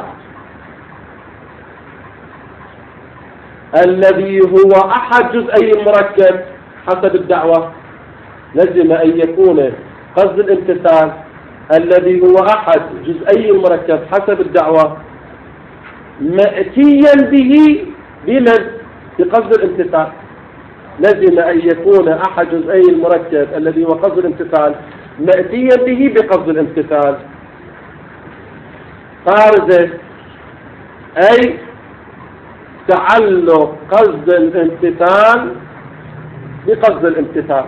S1: الذي هو أحد جزئي المركب حسب الدعوة، لزم أن يكون قصد الامتثال الذي هو أحد جزئي المركب حسب الدعوة مأتيا به بمن؟ بقصد الامتثال. لزم أن يكون أحد جزئي المركب الذي هو قصد الامتثال مأتيا به بقصد الامتثال. فارزة أي تعلق قصد الامتثال بقصد الامتثال،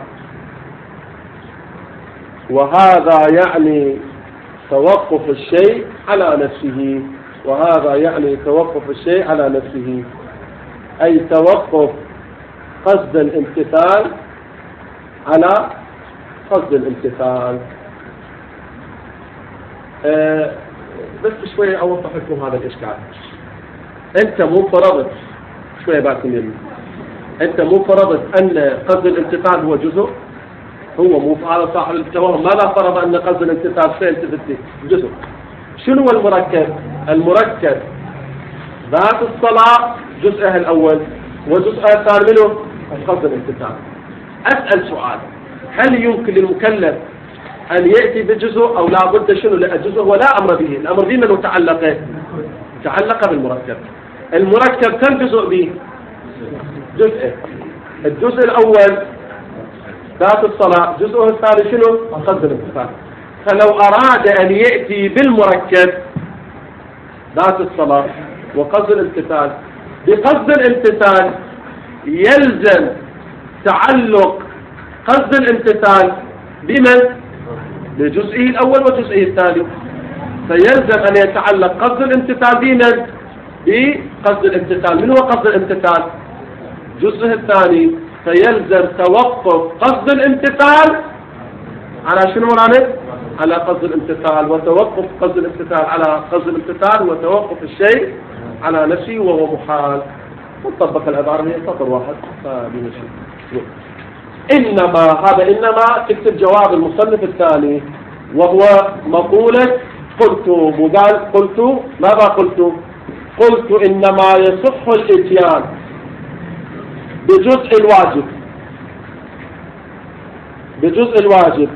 S1: وهذا يعني توقف الشيء على نفسه، وهذا يعني توقف الشيء على نفسه، أي توقف قصد الامتثال على قصد الامتثال. أه بس شوية أوضح لكم هذا الإشكال. أنت مو فرضت شوية باكم يمي أنت مو فرضت أن قصد الامتثال هو جزء، هو مو على صاحب التوهم ماذا فرض أن قصد الامتثال سيلتفت جزء. شنو هو المركب؟ المركب ذات الصلاة جزءها الأول وجزءها الثاني منه قصد الامتثال. أسأل سؤال، هل يمكن للمكلف أن يأتي بجزء أو لا بد شنو الجزء ولا أمر به؟ الأمر به من تعلق تعلق بالمركب. المركب كم جزء به؟ جزء. الجزء الأول ذات الصلاة، جزءه الثاني شنو؟ قصد الامتثال. فلو أراد أن يأتي بالمركب ذات الصلاة وقصد الامتثال بقصد الامتثال يلزم تعلق قصد الامتثال بمن؟ بجزئه الأول وجزئه الثاني. فيلزم أن يتعلق قصد الامتثال بمن؟ بقصد الامتثال. من هو قصد الامتثال؟ جزئه الثاني. فيلزم توقف قصد الامتثال على شنو مولانا؟ على قصد الامتثال، وتوقف قصد الامتثال على قصد الامتثال وتوقف الشيء على نفسه وهو محال. وطبق العبارة هي سطر واحد فبه شيء. إنما هذا إنما تكتب جواب المصنف الثاني وهو مقولة قلت. وقال قلت ماذا قلت؟ قلت إنما يصح الإتيان بجزء الواجب بجزء الواجب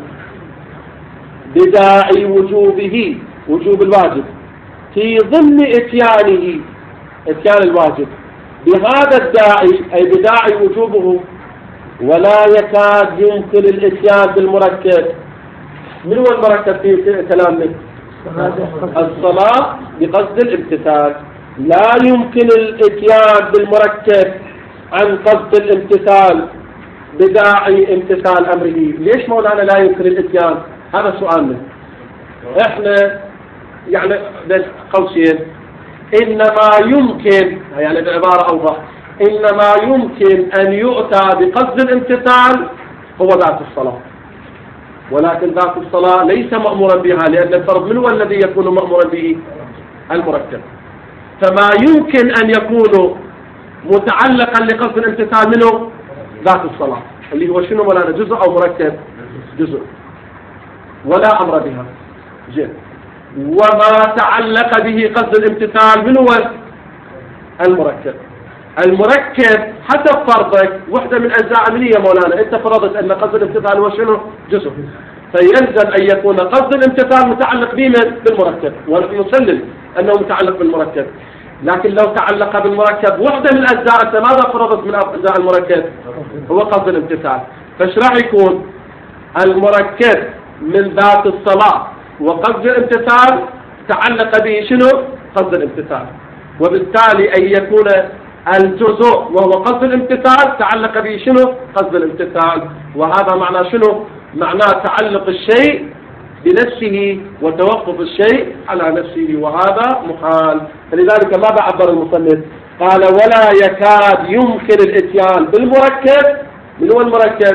S1: بداعي وجوبه، وجوب الواجب، في ضمن إتيانه إتيان الواجب بهذا الداعي أي بداعي وجوبه، ولا يكاد يمكن الإتيان بالمركب. من هو المركب في كلامك؟ الصلاة بقصد الامتثال. لا يمكن الإتيان بالمركب عن قصد الامتثال بداعي امتثال أمره. ليش مولانا لا يمكن الإتيان؟ هذا سؤالنا احنا يعني بين قوسين. إنما يمكن يعني بعبارة أوضح، إنما يمكن أن يؤتى بقصد الامتثال هو ذات الصلاة، ولكن ذات الصلاة ليس مأمورا بها، لأن الفرض من هو الذي يكون مأمورا به؟ المركب. فما يمكن أن يكون متعلقا لقصد الامتثال منه ذات الصلاة اللي هو شنو مولانا؟ جزء أو مركب؟ جزء، ولا أمر بها. جيد. وما تعلق به قصد الامتثال من هو؟ المركب. المركب حسب فرضك وحدة من أجزاء عملية مولانا. أنت فرضت أن قصد الامتثال هو شنو؟ جزء. فيلزم أن يكون قصد الامتثال متعلق بمن؟ بالمركب، ونحن نسلم أنه متعلق بالمركب. لكن لو تعلق بالمركب وحدة من أجزاء، ماذا فرضت من أجزاء المركب؟ هو قصد الامتثال. فايش راح يكون؟ المركب من ذات الصلاة وقصد الامتثال تعلق به شنو؟ قصد الامتثال. وبالتالي أن يكون الجزء وهو قصد الامتثال تعلق به شنو؟ قصد الامتثال. وهذا معنى شنو؟ معناه تعلق الشيء بنفسه وتوقف الشيء على نفسه، وهذا محال. فلذلك ماذا عبر المصنف؟ قال ولا يكاد يمكن الاتيان بالمركب. من هو المركب؟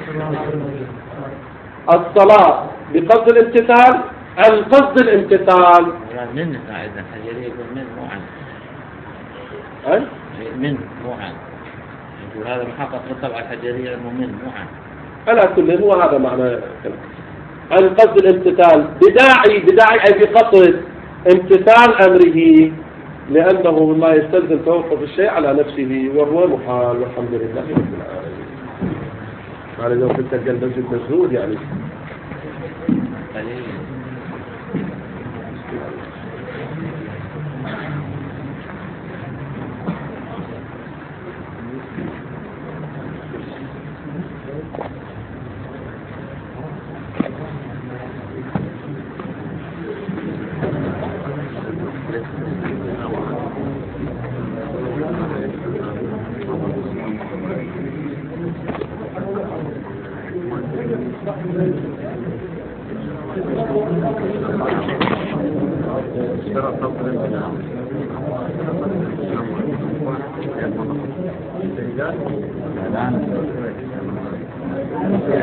S1: الصلاة بقصد الامتثال عن قصد الامتثال.
S3: من قاعدة حجرية من مو عن
S1: أي؟
S3: من مو عن يقول هذا محقق بالطبعة الحجرية أنه من مو عن.
S1: على كل هو هذا معنى عن قصد الامتثال بداعي بداعي أي بقصد امتثال أمره، لأنه ما يستلزم توقف الشيء على نفسه وهو محال. والحمد لله رب العالمين. على لو كنت الجلد مجهود يعني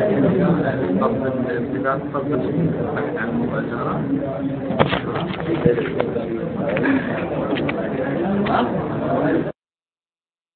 S3: الان